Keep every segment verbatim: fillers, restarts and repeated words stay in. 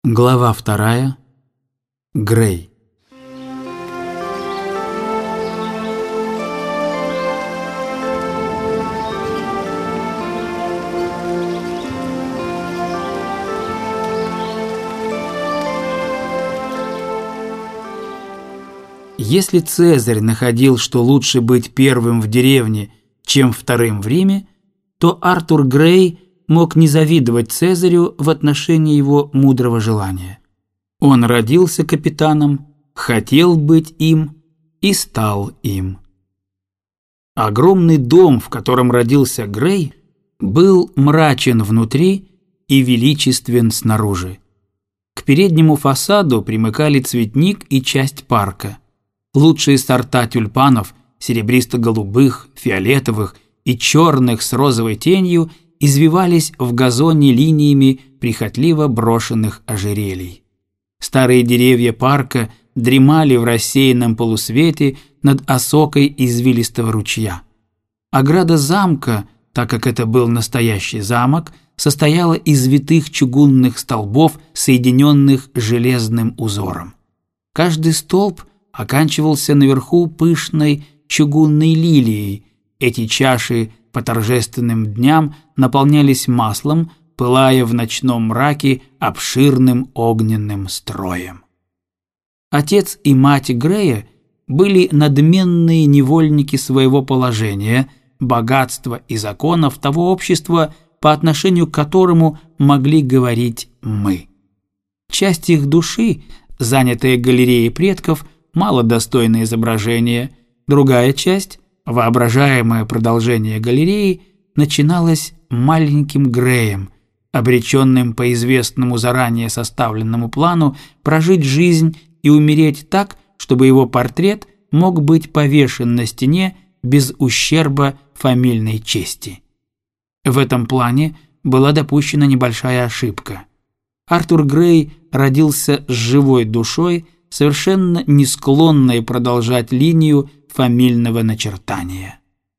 Глава вторая. Грей. Если Цезарь находил, что лучше быть первым в деревне, чем вторым в Риме, то Артур Грей мог не завидовать Цезарю в отношении его мудрого желания. Он родился капитаном, хотел быть им и стал им. Огромный дом, в котором родился Грей, был мрачен внутри и величествен снаружи. К переднему фасаду примыкали цветник и часть парка. Лучшие сорта тюльпанов, серебристо-голубых, фиолетовых и черных с розовой тенью, извивались в газоне линиями прихотливо брошенных ожерелий. Старые деревья парка дремали в рассеянном полусвете над осокой извилистого ручья. Ограда замка, так как это был настоящий замок, состояла из витых чугунных столбов, соединенных железным узором. Каждый столб оканчивался наверху пышной чугунной лилией. Эти чаши по торжественным дням наполнялись маслом, пылая в ночном мраке обширным огненным строем. Отец и мать Грея были надменные невольники своего положения, богатства и законов того общества, по отношению к которому могли говорить «мы». Часть их души, занятая галереей предков, мало достойное изображение, другая часть, воображаемое продолжение галереи, начиналось маленьким Греем, обреченным по известному заранее составленному плану прожить жизнь и умереть так, чтобы его портрет мог быть повешен на стене без ущерба фамильной чести. В этом плане была допущена небольшая ошибка. Артур Грей родился с живой душой, совершенно не склонной продолжать линию фамильного начертания.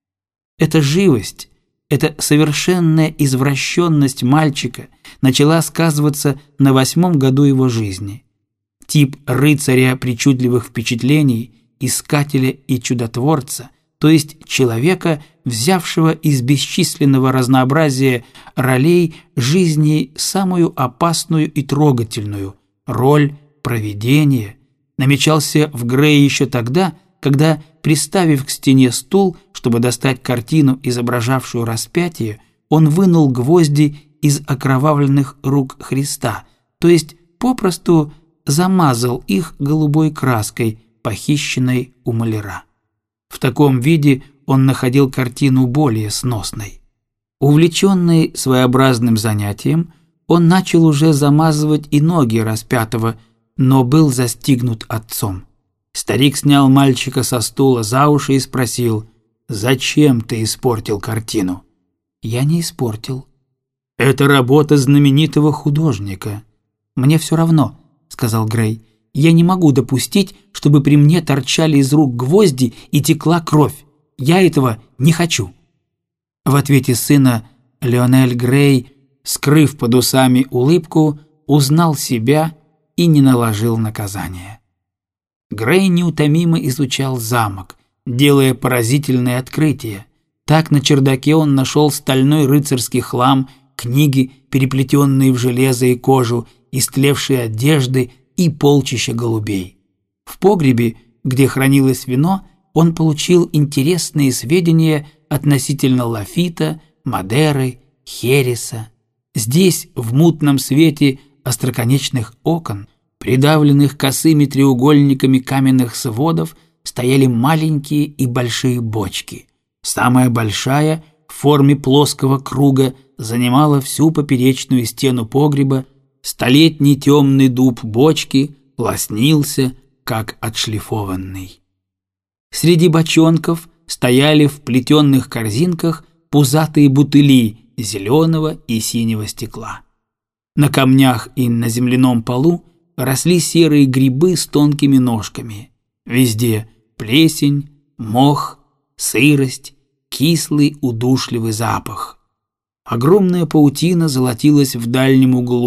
Эта живость, эта совершенная извращенность мальчика начала сказываться на восьмом году его жизни. Тип рыцаря причудливых впечатлений, искателя и чудотворца, то есть человека, взявшего из бесчисленного разнообразия ролей жизни самую опасную и трогательную – роль провидения, намечался в Грее еще тогда, когда, приставив к стене стул, чтобы достать картину, изображавшую распятие, он вынул гвозди из окровавленных рук Христа, то есть попросту замазал их голубой краской, похищенной у маляра. В таком виде он находил картину более сносной. Увлеченный своеобразным занятием, он начал уже замазывать и ноги распятого, но был застигнут отцом. Старик снял мальчика со стула за уши и спросил: «Зачем ты испортил картину?» «Я не испортил. Это работа знаменитого художника». «Мне все равно», — сказал Грей. «Я не могу допустить, чтобы при мне торчали из рук гвозди и текла кровь. Я этого не хочу». В ответе сына Лионель Грей, скрыв под усами улыбку, узнал себя и не наложил наказания. Грей неутомимо изучал замок, делая поразительные открытия. Так на чердаке он нашел стальной рыцарский хлам, книги, переплетенные в железо и кожу, истлевшие одежды и полчища голубей. В погребе, где хранилось вино, он получил интересные сведения относительно лафита, Мадеры, хереса. Здесь, в мутном свете остроконечных окон, придавленных косыми треугольниками каменных сводов, стояли маленькие и большие бочки. Самая большая, в форме плоского круга, занимала всю поперечную стену погреба. Столетний темный дуб бочки лоснился, как отшлифованный. Среди бочонков стояли в плетенных корзинках пузатые бутыли зеленого и синего стекла. На камнях и на земляном полу росли серые грибы с тонкими ножками. Везде плесень, мох, сырость, кислый удушливый запах. Огромная паутина золотилась в дальнем углу,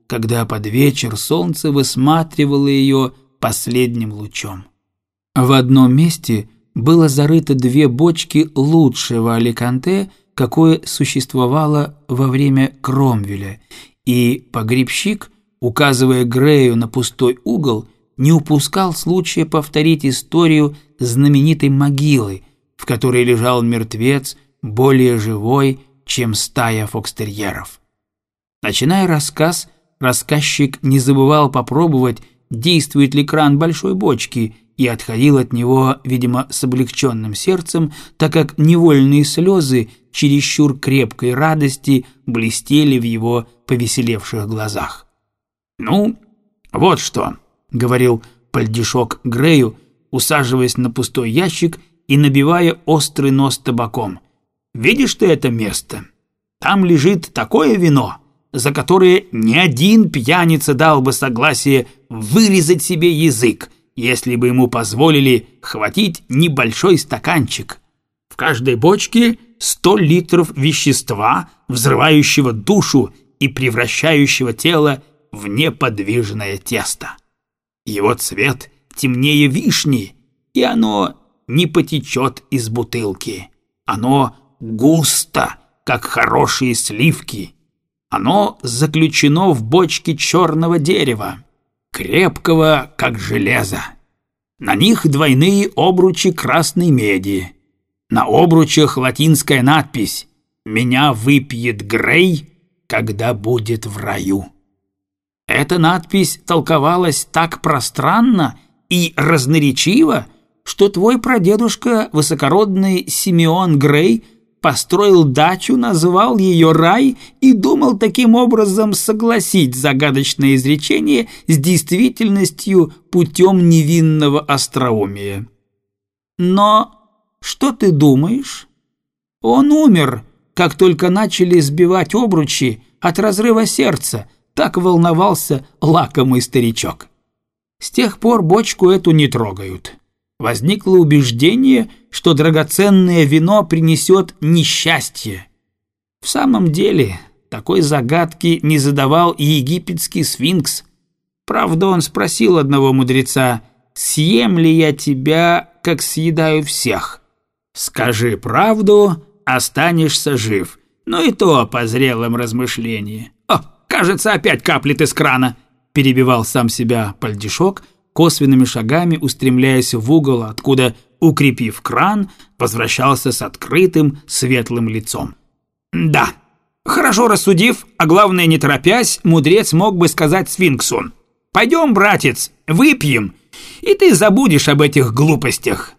когда под вечер солнце высматривало ее последним лучом. В одном месте было зарыто две бочки лучшего аликанте, какое существовало во время Кромвеля, и погребщик, указывая Грею на пустой угол, не упускал случая повторить историю знаменитой могилы, в которой лежал мертвец более живой, чем стая фокстерьеров. Начиная рассказ, рассказчик не забывал попробовать, действует ли кран большой бочки, и отходил от него, видимо, с облегченным сердцем, так как невольные слезы чересчур крепкой радости блестели в его повеселевших глазах. «Ну, вот что», — говорил Пальдишок Грею, усаживаясь на пустой ящик и набивая острый нос табаком. «Видишь ты это место? Там лежит такое вино, за которое ни один пьяница дал бы согласие вырезать себе язык, если бы ему позволили хватить небольшой стаканчик. В каждой бочке сто литров вещества, взрывающего душу и превращающего тело в неподвижное тесто. Его цвет темнее вишни, и оно не потечет из бутылки. Оно густо, как хорошие сливки. Оно заключено в бочке черного дерева, крепкого, как железо. На них двойные обручи красной меди. На обручах латинская надпись «Меня выпьет Грей, когда будет в раю». Эта надпись толковалась так пространно и разноречиво, что твой прадедушка, высокородный Симеон Грей, построил дачу, назвал ее «Рай» и думал таким образом согласить загадочное изречение с действительностью путем невинного остроумия. Но что ты думаешь? Он умер, как только начали сбивать обручи от разрыва сердца, так волновался лакомый старичок. С тех пор бочку эту не трогают. Возникло убеждение, что драгоценное вино принесет несчастье. В самом деле, такой загадки не задавал и египетский сфинкс. Правда, он спросил одного мудреца: «Съем ли я тебя, как съедаю всех? Скажи правду, останешься жив». Ну и то по зрелом размышлении. «О, кажется, опять каплет из крана», — перебивал сам себя Пальдишок, косвенными шагами устремляясь в угол, откуда, укрепив кран, возвращался с открытым светлым лицом. Да, хорошо рассудив, а главное не торопясь, мудрец мог бы сказать сфинксу: «Пойдем, братец, выпьем, и ты забудешь об этих глупостях.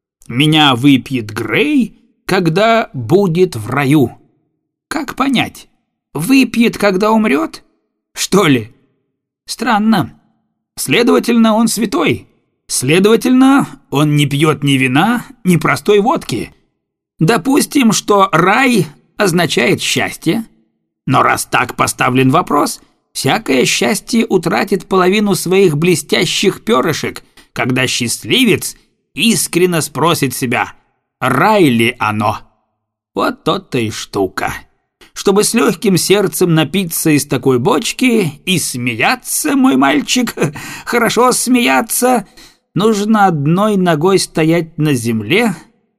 Меня выпьет Грей, когда будет в раю». Как понять? Выпьет, когда умрет? Что ли? Странно. Следовательно, он святой. Следовательно, он не пьет ни вина, ни простой водки. Допустим, что рай означает счастье. Но раз так поставлен вопрос, всякое счастье утратит половину своих блестящих перышек, когда счастливец искренне спросит себя, рай ли оно. Вот то-то и штука. Чтобы с легким сердцем напиться из такой бочки и смеяться, мой мальчик, хорошо смеяться, нужно одной ногой стоять на земле,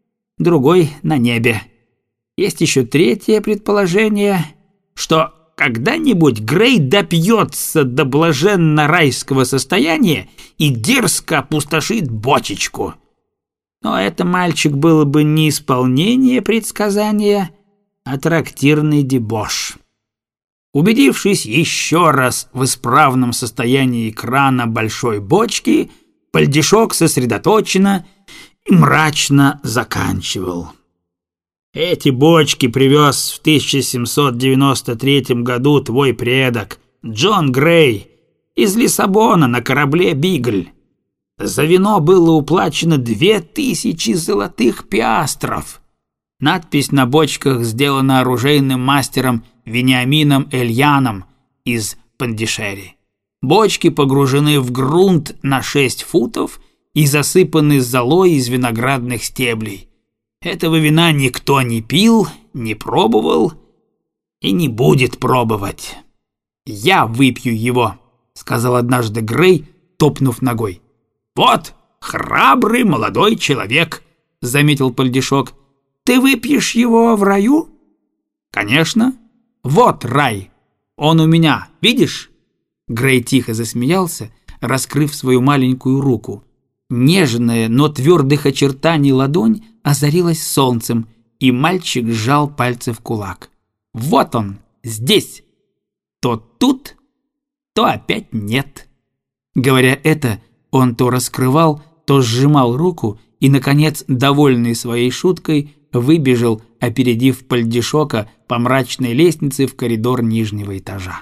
другой на небе. Есть еще третье предположение, что когда-нибудь Грей допьется до блаженно-райского состояния и дерзко опустошит бочечку. Но это, мальчик, было бы не исполнение предсказания, а трактирный дебош. Убедившись еще раз в исправном состоянии крана большой бочки, Пальдишок сосредоточенно и мрачно заканчивал. Эти бочки привез в тысяча семьсот девяносто третьем году твой предок Джон Грей из Лиссабона на корабле «Бигль». За вино было уплачено две тысячи золотых пиастров. Надпись на бочках сделана оружейным мастером Вениамином Эльяном из Пандишери. Бочки погружены в грунт на шесть футов и засыпаны золой из виноградных стеблей. Этого вина никто не пил, не пробовал и не будет пробовать. «Я выпью его», — сказал однажды Грей, топнув ногой. «Вот храбрый молодой человек», — заметил Пальдишок. «Ты выпьешь его в раю?» «Конечно. Вот рай. Он у меня, видишь?» Грей тихо засмеялся, раскрыв свою маленькую руку. Нежная, но твердых очертаний ладонь озарилась солнцем, и мальчик сжал пальцы в кулак. «Вот он, здесь! То тут, то опять нет». Говоря это, он то раскрывал, то сжимал руку и, наконец, довольный своей шуткой, выбежал, опередив Пальдишока по мрачной лестнице в коридор нижнего этажа.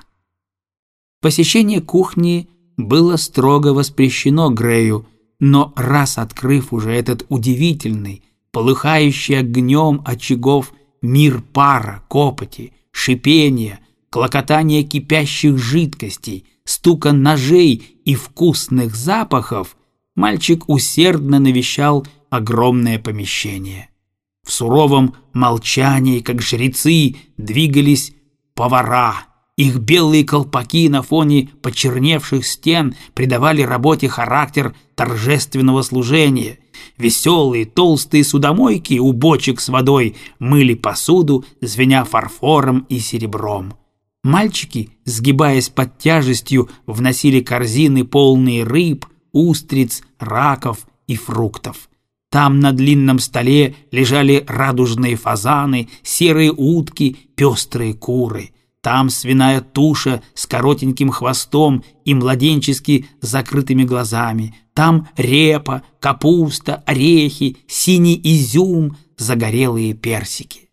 Посещение кухни было строго воспрещено Грею, но раз открыв уже этот удивительный, полыхающий огнем очагов мир пара, копоти, шипения, клокотания кипящих жидкостей, стука ножей и вкусных запахов, мальчик усердно навещал огромное помещение. В суровом молчании, как жрецы, двигались повара. Их белые колпаки на фоне почерневших стен придавали работе характер торжественного служения. Веселые толстые судомойки у бочек с водой мыли посуду, звеня фарфором и серебром. Мальчики, сгибаясь под тяжестью, вносили корзины, полные рыб, устриц, раков и фруктов. Там на длинном столе лежали радужные фазаны, серые утки, пестрые куры. Там свиная туша с коротеньким хвостом и младенчески закрытыми глазами. Там репа, капуста, орехи, синий изюм, загорелые персики.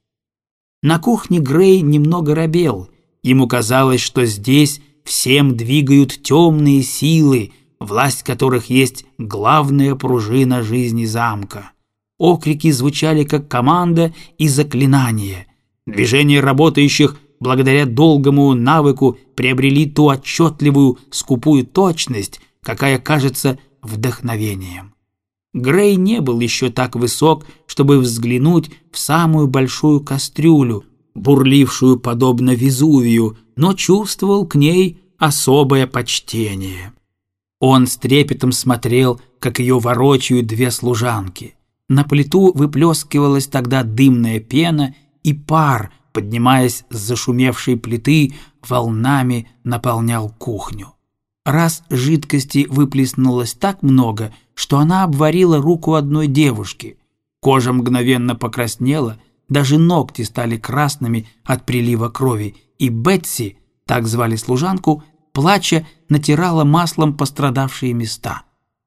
На кухне Грей немного робел. Ему казалось, что здесь всем двигают темные силы, власть которых есть главная пружина жизни замка. Окрики звучали как команда и заклинание. Движения работающих благодаря долгому навыку приобрели ту отчетливую, скупую точность, какая кажется вдохновением. Грей не был еще так высок, чтобы взглянуть в самую большую кастрюлю, бурлившую подобно Везувию, но чувствовал к ней особое почтение. Он с трепетом смотрел, как ее ворочают две служанки. На плиту выплескивалась тогда дымная пена, и пар, поднимаясь с зашумевшей плиты, волнами наполнял кухню. Раз жидкости выплеснулось так много, что она обварила руку одной девушки. Кожа мгновенно покраснела, даже ногти стали красными от прилива крови, и Бетси, так звали служанку, плача, натирала маслом пострадавшие места.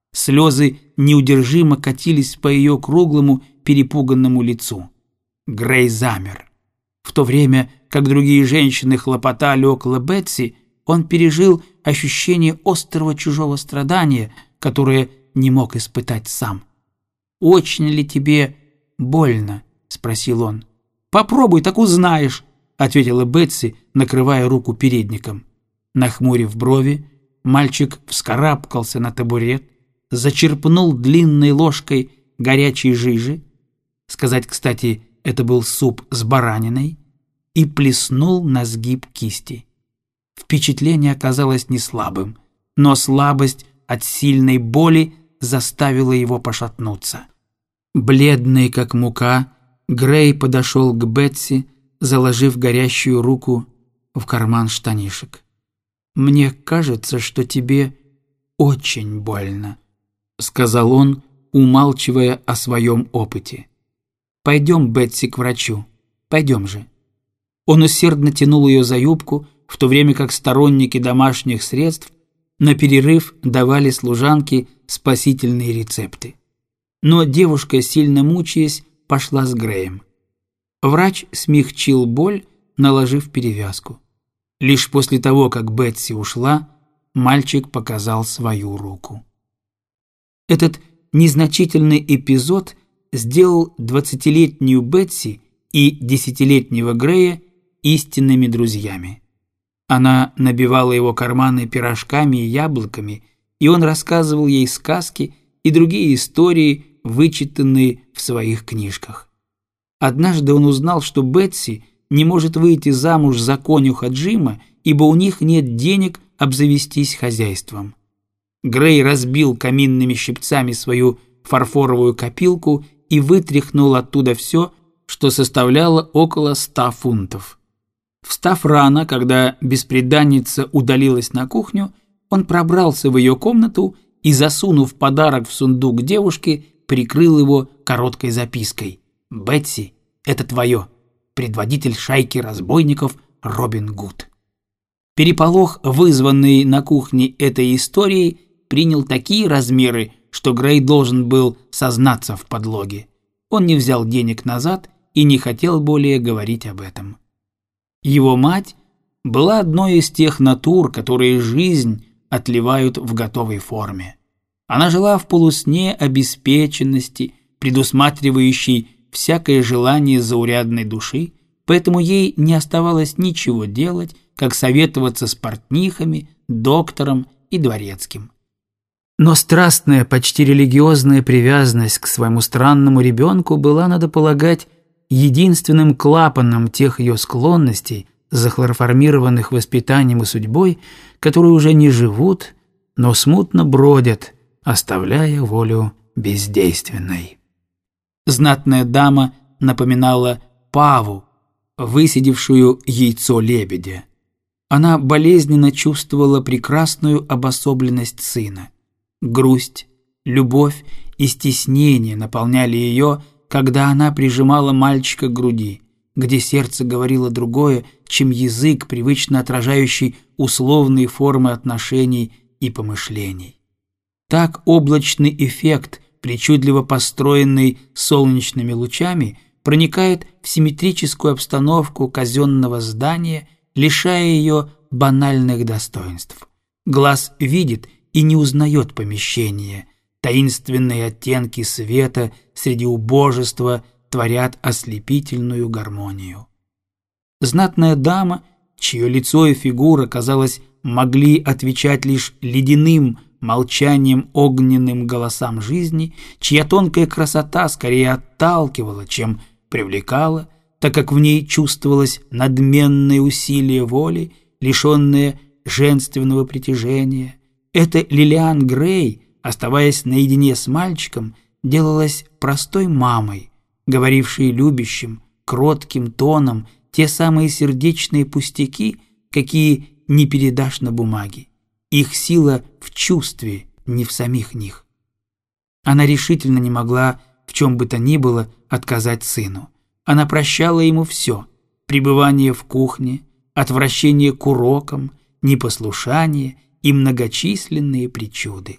Слезы неудержимо катились по ее круглому, перепуганному лицу. Грей замер. В то время, как другие женщины хлопотали около Бетси, он пережил ощущение острого чужого страдания, которое не мог испытать сам. «Очень ли тебе больно?» — спросил он. «Попробуй, так узнаешь», — ответила Бетси, накрывая руку передником. Нахмурив брови, мальчик вскарабкался на табурет, зачерпнул длинной ложкой горячей жижи, сказать, кстати, это был суп с бараниной, и плеснул на сгиб кисти. Впечатление оказалось не слабым, но слабость от сильной боли заставила его пошатнуться. Бледный, как мука, Грей подошел к Бетси, заложив горящую руку в карман штанишек. «Мне кажется, что тебе очень больно», — сказал он, умалчивая о своем опыте. «Пойдем, Бетси, к врачу. Пойдем же». Он усердно тянул ее за юбку, в то время как сторонники домашних средств на перерыв давали служанке спасительные рецепты. Но девушка, сильно мучаясь, пошла с Греем. Врач смягчил боль, наложив перевязку. Лишь после того, как Бетси ушла, мальчик показал свою руку. Этот незначительный эпизод сделал двадцатилетнюю Бетси и десятилетнего Грея истинными друзьями. Она набивала его карманы пирожками и яблоками, и он рассказывал ей сказки и другие истории, вычитанные в своих книжках. Однажды он узнал, что Бетси не может выйти замуж за конюха Джима ибо у них нет денег обзавестись хозяйством. Грей разбил каминными щипцами свою фарфоровую копилку и вытряхнул оттуда все, что составляло около ста фунтов. Встав рано, когда бесприданница удалилась на кухню, он пробрался в ее комнату и, засунув подарок в сундук девушки, прикрыл его короткой запиской: «Бетси, это твое. Предводитель шайки разбойников Робин Гуд». Переполох, вызванный на кухне этой историей, принял такие размеры, что Грей должен был сознаться в подлоге. Он не взял денег назад и не хотел более говорить об этом. Его мать была одной из тех натур, которые жизнь отливают в готовой форме. Она жила в полусне обеспеченности, предусматривающей всякое желание заурядной души, поэтому ей не оставалось ничего делать, как советоваться с портнихами, доктором и дворецким. Но страстная, почти религиозная привязанность к своему странному ребенку была, надо полагать, единственным клапаном тех ее склонностей, захлороформированных воспитанием и судьбой, которые уже не живут, но смутно бродят, оставляя волю бездейственной. Знатная дама напоминала паву, высидевшую яйцо лебедя. Она болезненно чувствовала прекрасную обособленность сына. Грусть, любовь и стеснение наполняли ее, когда она прижимала мальчика к груди, где сердце говорило другое, чем язык, привычно отражающий условные формы отношений и помышлений. Так облачный эффект, причудливо построенный солнечными лучами, проникает в симметрическую обстановку казенного здания, лишая ее банальных достоинств. Глаз видит и не узнает помещение. Таинственные оттенки света среди убожества творят ослепительную гармонию. Знатная дама, чье лицо и фигура, казалось, могли отвечать лишь ледяным молчанием огненным голосам жизни, чья тонкая красота скорее отталкивала, чем привлекала, так как в ней чувствовалось надменное усилие воли, лишенное женственного притяжения. Эта Лилиан Грей, оставаясь наедине с мальчиком, делалась простой мамой, говорившей любящим, кротким тоном те самые сердечные пустяки, какие не передашь на бумаге. Их сила в чувстве, не в самих них. Она решительно не могла в чем бы то ни было отказать сыну. Она прощала ему все: пребывание в кухне, отвращение к урокам, непослушание и многочисленные причуды.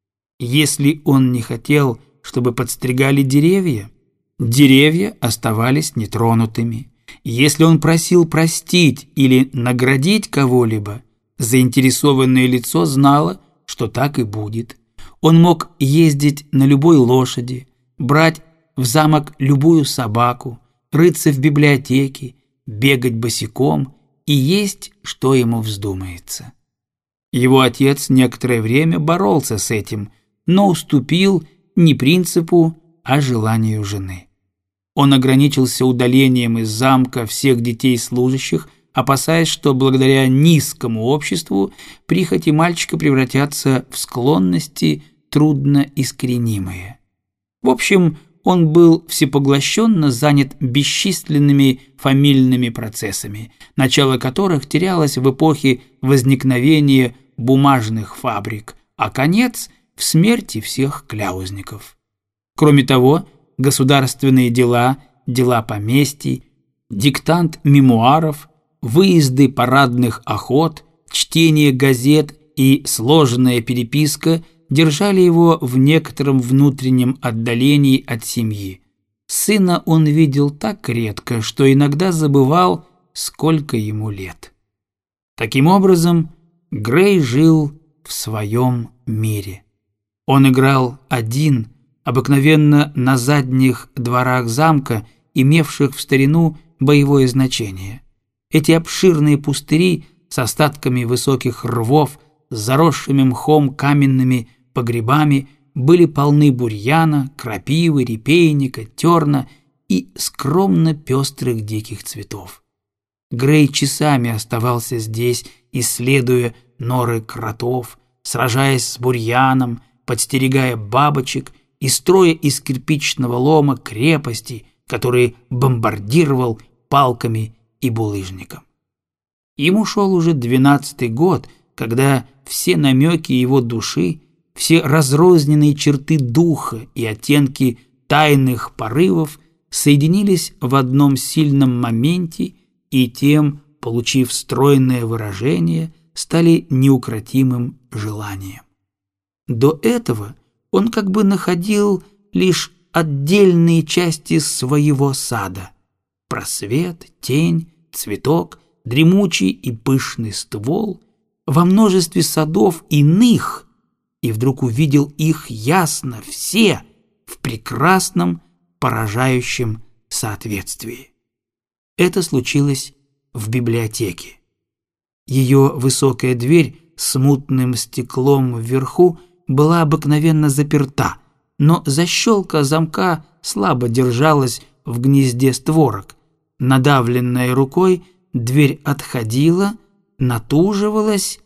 Если он не хотел, чтобы подстригали деревья, деревья оставались нетронутыми. Если он просил простить или наградить кого-либо, заинтересованное лицо знало, что так и будет. Он мог ездить на любой лошади, брать в замок любую собаку, рыться в библиотеке, бегать босиком и есть, что ему вздумается. Его отец некоторое время боролся с этим, но уступил не принципу, а желанию жены. Он ограничился удалением из замка всех детей служащих, опасаясь, что благодаря низкому обществу прихоти мальчика превратятся в склонности трудно искоренимые. В общем, он был всепоглощенно занят бесчисленными фамильными процессами, начало которых терялось в эпохе возникновения бумажных фабрик, а конец – в смерти всех кляузников. Кроме того, государственные дела, дела поместий, диктант мемуаров, выезды парадных охот, чтение газет и сложная переписка держали его в некотором внутреннем отдалении от семьи. Сына он видел так редко, что иногда забывал, сколько ему лет. Таким образом, Грей жил в своем мире. Он играл один, обыкновенно на задних дворах замка, имевших в старину боевое значение. Эти обширные пустыри с остатками высоких рвов, с заросшими мхом каменными погребами были полны бурьяна, крапивы, репейника, терна и скромно пестрых диких цветов. Грей часами оставался здесь, исследуя норы кротов, сражаясь с бурьяном, подстерегая бабочек и строя из кирпичного лома крепости, которые бомбардировал палками и булыжником. Ему шел уже двенадцатый год, когда все намеки его души, все разрозненные черты духа и оттенки тайных порывов соединились в одном сильном моменте и тем, получив стройное выражение, стали неукротимым желанием. До этого он как бы находил лишь отдельные части своего сада: просвет, тень, цветок, дремучий и пышный ствол во множестве садов иных, и вдруг увидел их ясно все в прекрасном, поражающем соответствии. Это случилось в библиотеке. Ее высокая дверь с мутным стеклом вверху была обыкновенно заперта, но защелка замка слабо держалась в гнезде створок. Надавленная рукой, дверь отходила, натуживалась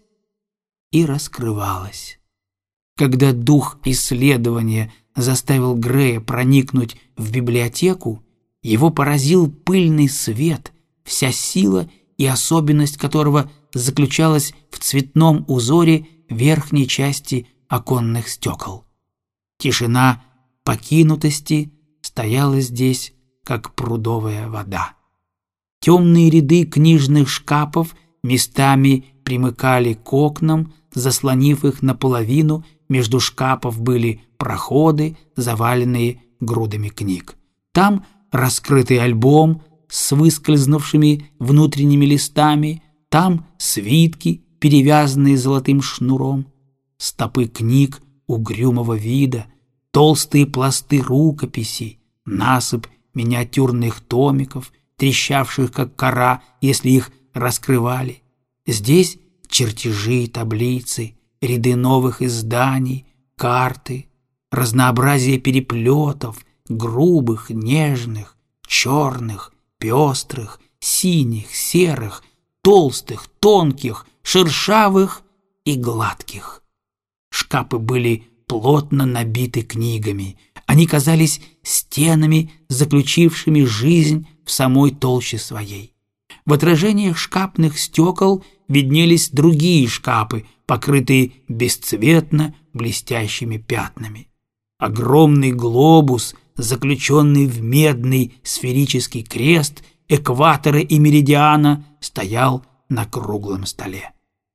и раскрывалась. Когда дух исследования заставил Грея проникнуть в библиотеку, его поразил пыльный свет, вся сила и особенность которого заключалась в цветном узоре верхней части оконных стекол. Тишина покинутости стояла здесь, как прудовая вода. Темные ряды книжных шкафов местами примыкали к окнам, заслонив их наполовину. Между шкафов были проходы, заваленные грудами книг. Там раскрытый альбом с выскользнувшими внутренними листами, там свитки, перевязанные золотым шнуром, стопы книг угрюмого вида, толстые пласты рукописей, насыпь миниатюрных томиков, трещавших как кора, если их раскрывали. Здесь чертежи, таблицы, ряды новых изданий, карты, разнообразие переплетов, грубых, нежных, черных, пестрых, синих, серых, толстых, тонких, шершавых и гладких. Шкафы были плотно набиты книгами. Они казались стенами, заключившими жизнь в самой толще своей. В отражениях шкафных стекол виднелись другие шкафы, покрытые бесцветно блестящими пятнами. Огромный глобус, заключенный в медный сферический крест экватора и меридиана, стоял на круглом столе.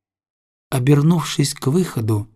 Обернувшись к выходу,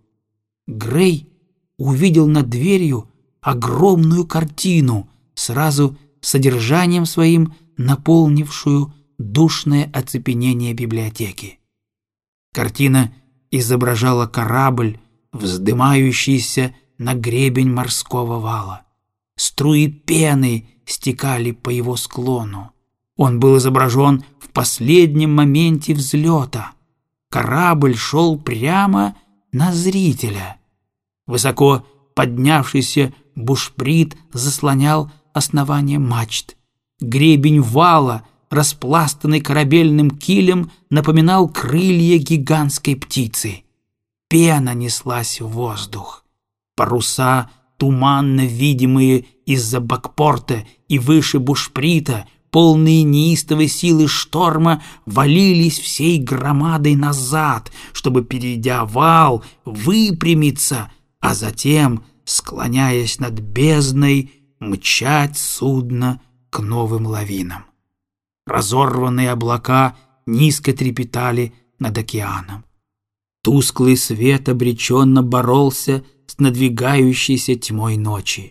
Грей увидел над дверью огромную картину, сразу содержанием своим наполнившую душное оцепенение библиотеки. Картина изображала корабль, вздымающийся на гребень морского вала. Струи пены стекали по его склону. Он был изображен в последнем моменте взлета. Корабль шел прямо на зрителя. Высоко поднявшийся бушприт заслонял основание мачт. Гребень вала, распластанный корабельным килем, напоминал крылья гигантской птицы. Пена неслась в воздух. Паруса, туманно видимые из-за бакпорта и выше бушприта, полные неистовой силы шторма, валились всей громадой назад, чтобы, перейдя вал, выпрямиться, а затем, склоняясь над бездной, мчать судно к новым лавинам. Разорванные облака низко трепетали над океаном. Тусклый свет обреченно боролся с надвигающейся тьмой ночи.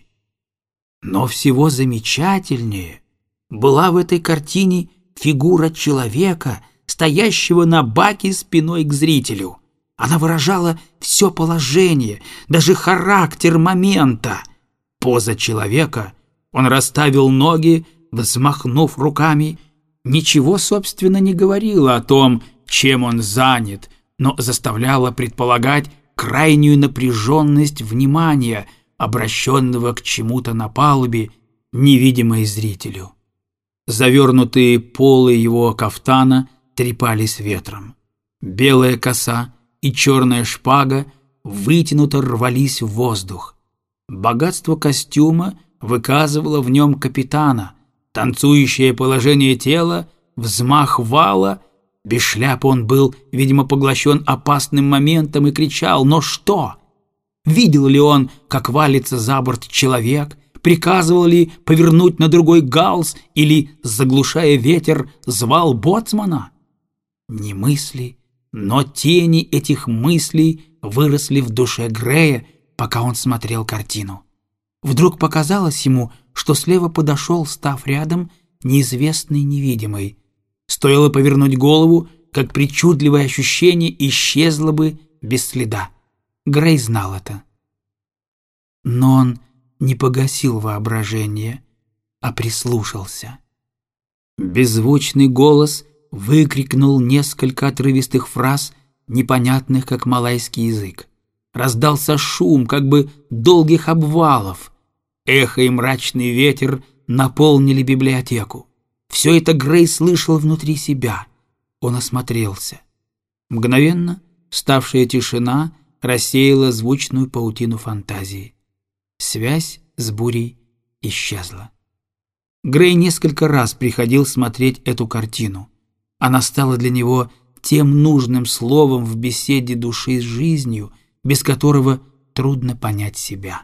Но всего замечательнее была в этой картине фигура человека, стоящего на баке спиной к зрителю. Она выражала все положение, даже характер момента. Поза человека, он расставил ноги, взмахнув руками, ничего, собственно, не говорила о том, чем он занят, но заставляла предполагать крайнюю напряженность внимания, обращенного к чему-то на палубе, невидимой зрителю. Завернутые полы его кафтана трепались ветром. Белая коса и черная шпага вытянуто рвались в воздух. Богатство костюма выказывало в нем капитана, танцующее положение тела, взмах вала. Без шляпы он был, видимо, поглощен опасным моментом и кричал: «Но что?» Видел ли он, как валится за борт человек? Приказывал ли повернуть на другой галс или, заглушая ветер, звал боцмана? Не мысли, но тени этих мыслей выросли в душе Грея, пока он смотрел картину. Вдруг показалось ему, что слева подошел, став рядом, неизвестный невидимый. Стоило повернуть голову, как причудливое ощущение исчезло бы без следа. Грей знал это. Но он не погасил воображение, а прислушался. Беззвучный голос выкрикнул несколько отрывистых фраз, непонятных, как малайский язык. Раздался шум, как бы долгих обвалов. Эхо и мрачный ветер наполнили библиотеку. Все это Грей слышал внутри себя. Он осмотрелся. Мгновенно ставшая тишина рассеяла звучную паутину фантазии. Связь с бурей исчезла. Грей несколько раз приходил смотреть эту картину. Она стала для него тем нужным словом в беседе души с жизнью, без которого трудно понять себя.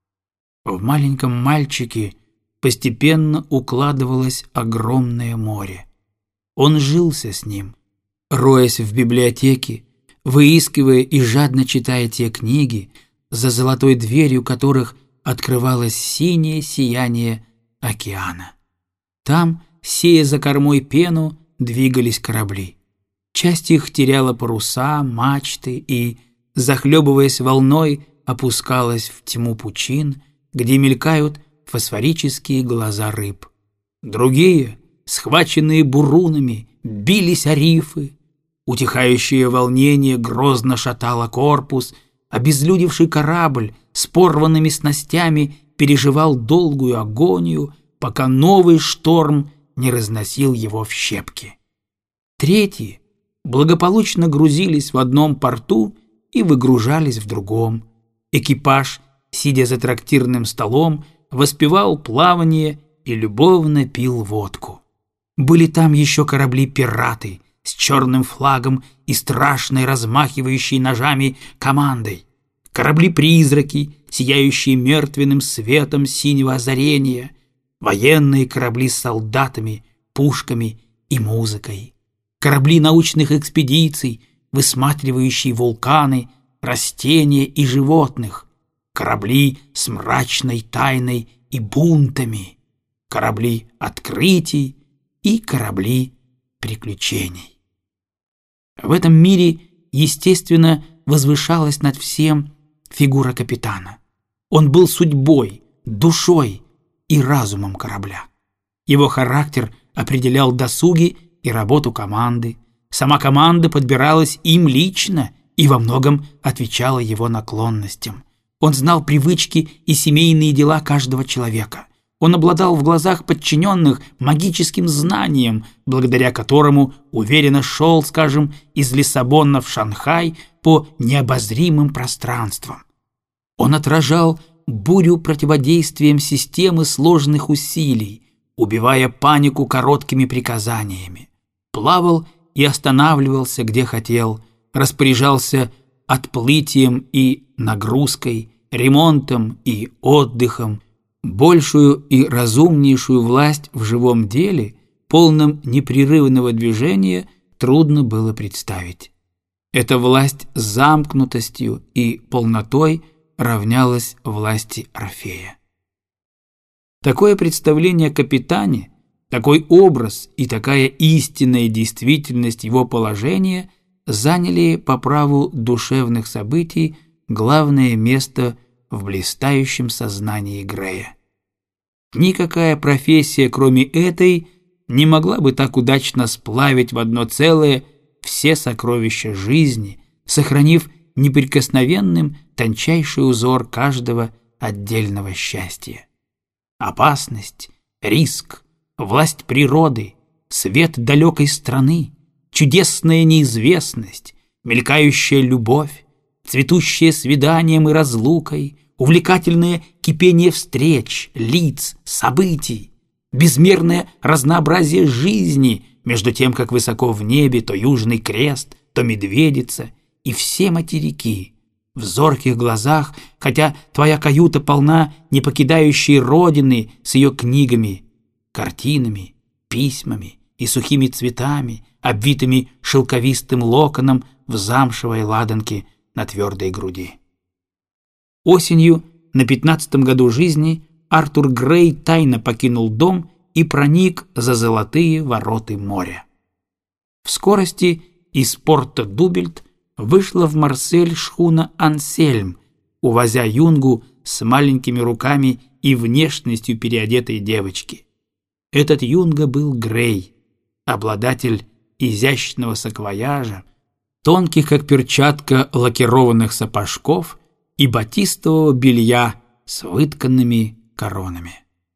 В маленьком мальчике постепенно укладывалось огромное море. Он жился с ним, роясь в библиотеке, выискивая и жадно читая те книги, за золотой дверью которых открывалось синее сияние океана. Там, сея за кормой пену, двигались корабли. Часть их теряла паруса, мачты и, захлебываясь волной, опускалась в тьму пучин, где мелькают фосфорические глаза рыб. Другие, схваченные бурунами, бились о рифы. Утихающее волнение грозно шатало корпус. Обезлюдевший корабль с порванными снастями переживал долгую агонию, пока новый шторм не разносил его в щепки. Третьи благополучно грузились в одном порту и выгружались в другом. Экипаж, сидя за трактирным столом, воспевал плавание и любовно пил водку. Были там еще корабли-пираты с черным флагом и страшной, размахивающей ножами командой, корабли-призраки, сияющие мертвенным светом синего озарения, военные корабли с солдатами, пушками и музыкой, корабли научных экспедиций, высматривающие вулканы, растения и животных, корабли с мрачной тайной и бунтами, корабли открытий и корабли приключений. В этом мире, естественно, возвышалась над всем фигура капитана. Он был судьбой, душой и разумом корабля. Его характер определял досуги и работу команды. Сама команда подбиралась им лично и во многом отвечала его наклонностям. Он знал привычки и семейные дела каждого человека. Он обладал в глазах подчиненных магическим знанием, благодаря которому уверенно шел, скажем, из Лиссабона в Шанхай по необозримым пространствам. Он отражал бурю противодействием системы сложных усилий, убивая панику короткими приказаниями. Плавал и останавливался, где хотел, распоряжался отплытием и нагрузкой, ремонтом и отдыхом. Большую и разумнейшую власть в живом деле, полном непрерывного движения, трудно было представить. Эта власть с замкнутостью и полнотой равнялась власти Орфея. Такое представление о капитане, такой образ и такая истинная действительность его положения заняли по праву душевных событий главное место в блистающем сознании Грея. Никакая профессия, кроме этой, не могла бы так удачно сплавить в одно целое все сокровища жизни, сохранив неприкосновенным тончайший узор каждого отдельного счастья. Опасность, риск, власть природы, свет далекой страны, чудесная неизвестность, мелькающая любовь, цветущее свиданием и разлукой, увлекательное кипение встреч, лиц, событий, безмерное разнообразие жизни, между тем, как высоко в небе то южный крест, то медведица, и все материки. В зорких глазах, хотя твоя каюта полна не покидающей родины с ее книгами, картинами, письмами и сухими цветами, обвитыми шелковистым локоном в замшевой ладанке на твердой груди. Осенью, на пятнадцатом году жизни, Артур Грей тайно покинул дом и проник за золотые ворота моря. В скорости из порта Дубельт вышла в Марсель шхуна «Ансельм», увозя юнгу с маленькими руками и внешностью переодетой девочки. Этот юнга был Грей, обладатель изящного саквояжа, тонких, как перчатка, лакированных сапожков и батистового белья с вытканными коронами.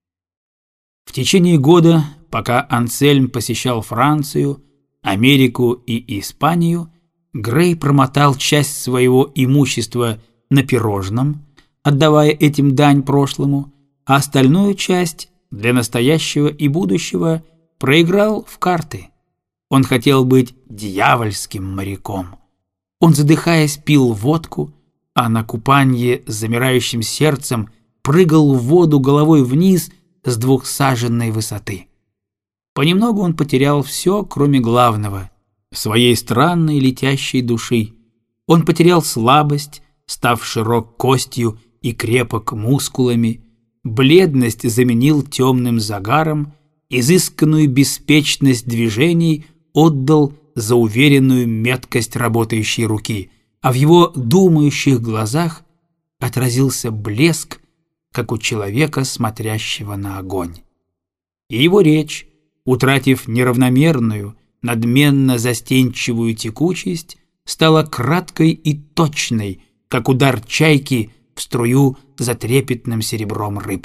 В течение года, пока Ансельм посещал Францию, Америку и Испанию, Грей промотал часть своего имущества на пирожном, отдавая этим дань прошлому, а остальную часть для настоящего и будущего проиграл в карты. Он хотел быть дьявольским моряком. Он, задыхаясь, пил водку, а на купанье с замирающим сердцем прыгал в воду головой вниз с двухсаженной высоты. Понемногу он потерял все, кроме главного — своей странной летящей души. Он потерял слабость, став широк костью и крепок мускулами, бледность заменил темным загаром, изысканную беспечность движений отдал за уверенную меткость работающей руки, а в его думающих глазах отразился блеск, как у человека, смотрящего на огонь. И его речь, утратив неравномерную, надменно застенчивую текучесть, стала краткой и точной, как удар чайки в струю за трепетным серебром рыб.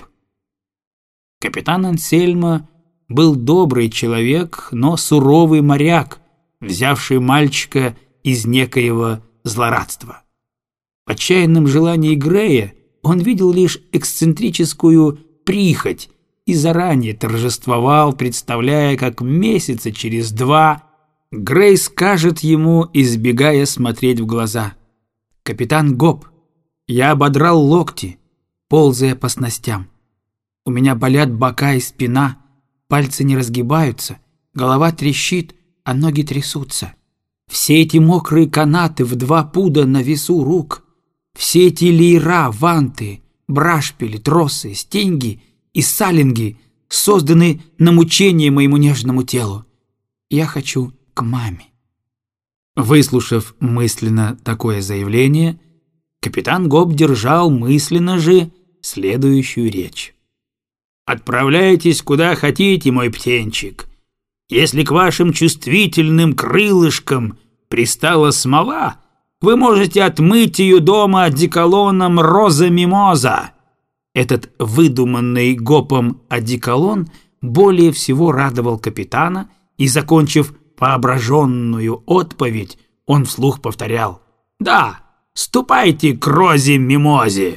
Капитан Ансельма был добрый человек, но суровый моряк, взявший мальчика из некоего злорадства. В отчаянном желании Грея он видел лишь эксцентрическую прихоть и заранее торжествовал, представляя, как месяца через два Грей скажет ему, избегая смотреть в глаза: «Капитан Гоб, я ободрал локти, ползая по снастям. У меня болят бока и спина, пальцы не разгибаются, голова трещит, а ноги трясутся. Все эти мокрые канаты в два пуда на весу рук, все эти леера, ванты, брашпили, тросы, стеньги и салинги созданы на мучение моему нежному телу. Я хочу к маме». Выслушав мысленно такое заявление, капитан Гоб держал мысленно же следующую речь. «Отправляйтесь куда хотите, мой птенчик. Если к вашим чувствительным крылышкам пристала смола, вы можете отмыть ее дома одеколоном «Роза Мимоза». Этот выдуманный Гопом одеколон более всего радовал капитана, и, закончив воображенную отповедь, он вслух повторял: «Да, ступайте к Розе Мимозе».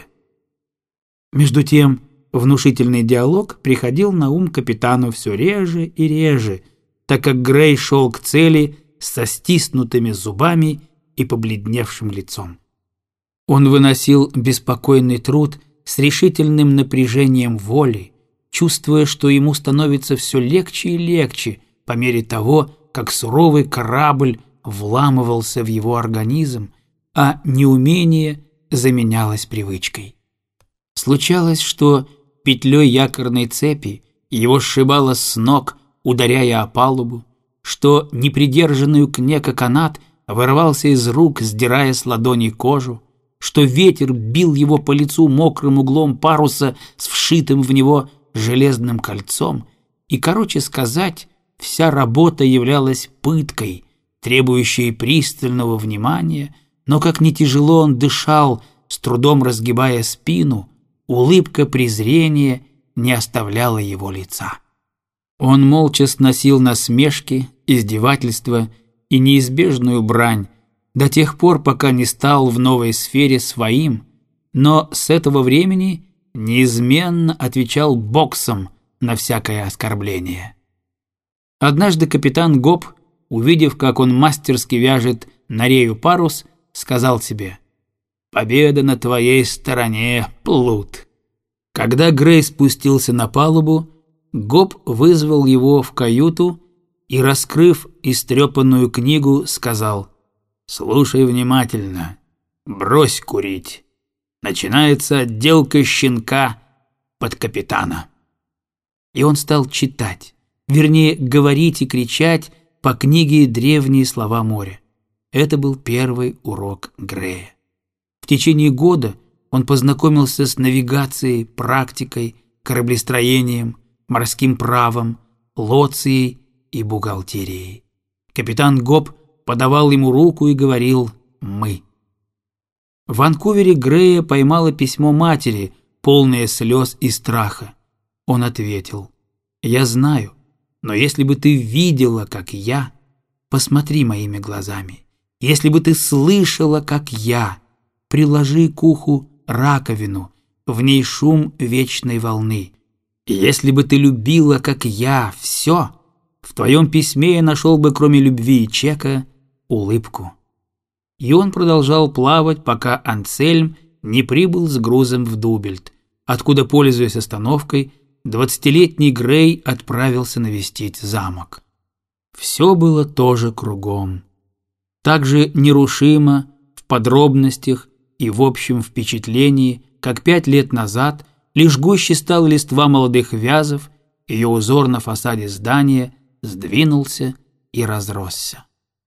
Между тем внушительный диалог приходил на ум капитану все реже и реже, так как Грей шел к цели со стиснутыми зубами и побледневшим лицом. Он выносил беспокойный труд с решительным напряжением воли, чувствуя, что ему становится все легче и легче по мере того, как суровый корабль вламывался в его организм, а неумение заменялось привычкой. Случалось, что петлей якорной цепи его сшибало с ног, ударяя о палубу, что непридержанную кнека канат вырывался из рук, сдирая с ладоней кожу, что ветер бил его по лицу мокрым углом паруса с вшитым в него железным кольцом, и, короче сказать, вся работа являлась пыткой, требующей пристального внимания, но как ни тяжело он дышал, с трудом разгибая спину, улыбка презрения не оставляла его лица. Он молча сносил насмешки, издевательства и неизбежную брань до тех пор, пока не стал в новой сфере своим, но с этого времени неизменно отвечал боксом на всякое оскорбление. Однажды капитан Гоб, увидев, как он мастерски вяжет на рею парус, сказал себе: «Победа на твоей стороне, плут». Когда Грей спустился на палубу, Гоб вызвал его в каюту и, раскрыв истрепанную книгу, сказал: «Слушай внимательно, брось курить. Начинается отделка щенка под капитана». И он стал читать, вернее, говорить и кричать по книге древние слова моря. Это был первый урок Грея. В течение года он познакомился с навигацией, практикой, кораблестроением, морским правом, лоцией и бухгалтерией. Капитан Гоб подавал ему руку и говорил «мы». В Ванкувере Грея поймало письмо матери, полное слез и страха. Он ответил: «Я знаю, но если бы ты видела, как я, посмотри моими глазами. Если бы ты слышала, как я, приложи к уху раковину, в ней шум вечной волны. Если бы ты любила, как я, все, в твоем письме я нашел бы, кроме любви и чека, улыбку». И он продолжал плавать, пока Ансельм не прибыл с грузом в Дубельт, откуда, пользуясь остановкой, двадцатилетний Грей отправился навестить замок. Все было тоже кругом. Так же нерушимо в подробностях и в общем впечатлении, как пять лет назад, лишь гуще стала листва молодых вязов, ее узор на фасаде здания сдвинулся и разросся.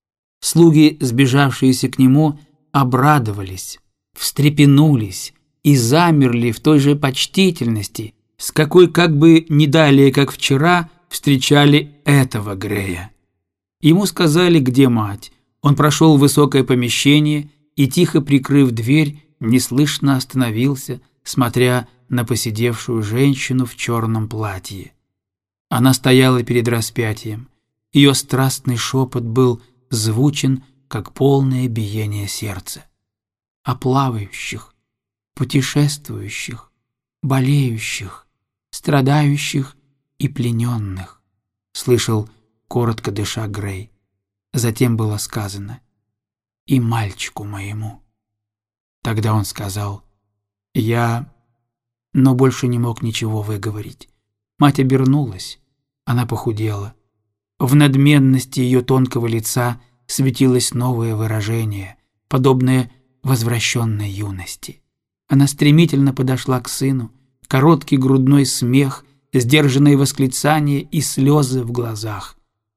Слуги, сбежавшиеся к нему, обрадовались, встрепенулись и замерли в той же почтительности, с какой как бы не далее, как вчера, встречали этого Грея. Ему сказали, где мать. Он прошел в высокое помещение и, тихо прикрыв дверь, неслышно остановился, смотря на поседевшую женщину в черном платье. Она стояла перед распятием. Ее страстный шепот был звучен, как полное биение сердца. О плавающих, путешествующих, болеющих, страдающих и плененных, слышал, коротко дыша, Грей. Затем было сказано: «И мальчику моему». Тогда он сказал: «Я...» но больше не мог ничего выговорить. Мать обернулась, она похудела. В надменности ее тонкого лица светилось новое выражение, подобное возвращенной юности. Она стремительно подошла к сыну, короткий грудной смех, сдержанные восклицания и слезы в глазах.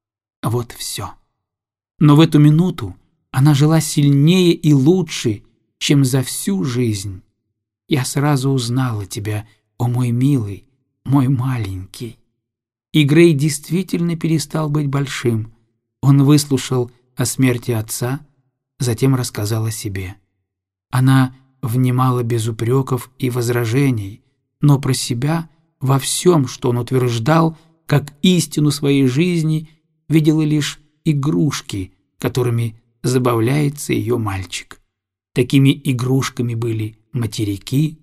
Вот все. Но в эту минуту она жила сильнее и лучше, чем за всю жизнь. Я сразу узнала тебя, о мой милый, мой маленький. И Грей действительно перестал быть большим. Он выслушал о смерти отца, затем рассказал о себе. Она внимала без упреков и возражений, но про себя во всем, что он утверждал, как истину своей жизни, видела лишь игрушки, которыми забавляется ее мальчик. Такими игрушками были материки,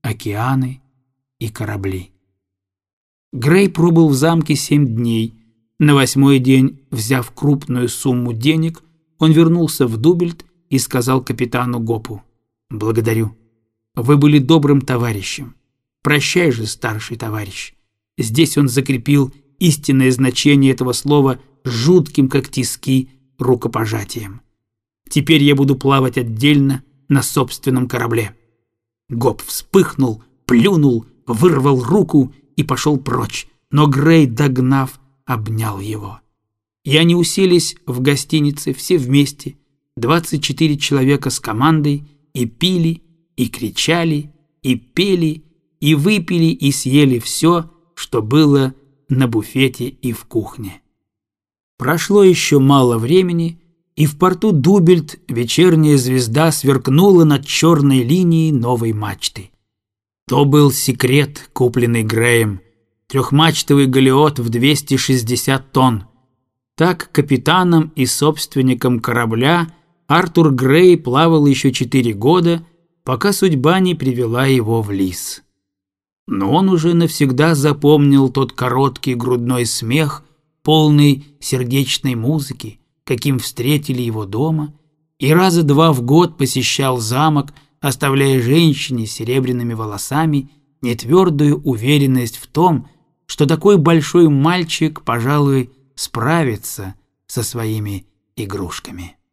океаны и корабли. Грей пробыл в замке семь дней. На восьмой день, взяв крупную сумму денег, он вернулся в Дубельт и сказал капитану Гопу: «Благодарю. Вы были добрым товарищем. Прощай же, старший товарищ». Здесь он закрепил истинное значение этого слова жутким, как тиски, рукопожатием. «Теперь я буду плавать отдельно на собственном корабле». Гоп вспыхнул, плюнул, вырвал руку и пошел прочь, но Грей, догнав, обнял его. И они уселись в гостинице все вместе, двадцать четыре человека с командой, и пили, и кричали, и пели, и выпили, и съели все, что было на буфете и в кухне. Прошло еще мало времени, и в порту Дубельт вечерняя звезда сверкнула над черной линией новой мачты. То был секрет, купленный Греем, трехмачтовый галеот в двести шестьдесят тонн. Так капитаном и собственником корабля Артур Грей плавал еще четыре года, пока судьба не привела его в Лис. Но он уже навсегда запомнил тот короткий грудной смех, полный сердечной музыки, каким встретили его дома, и раза два в год посещал замок, оставляя женщине с серебряными волосами нетвердую уверенность в том, что такой большой мальчик, пожалуй, справится со своими игрушками.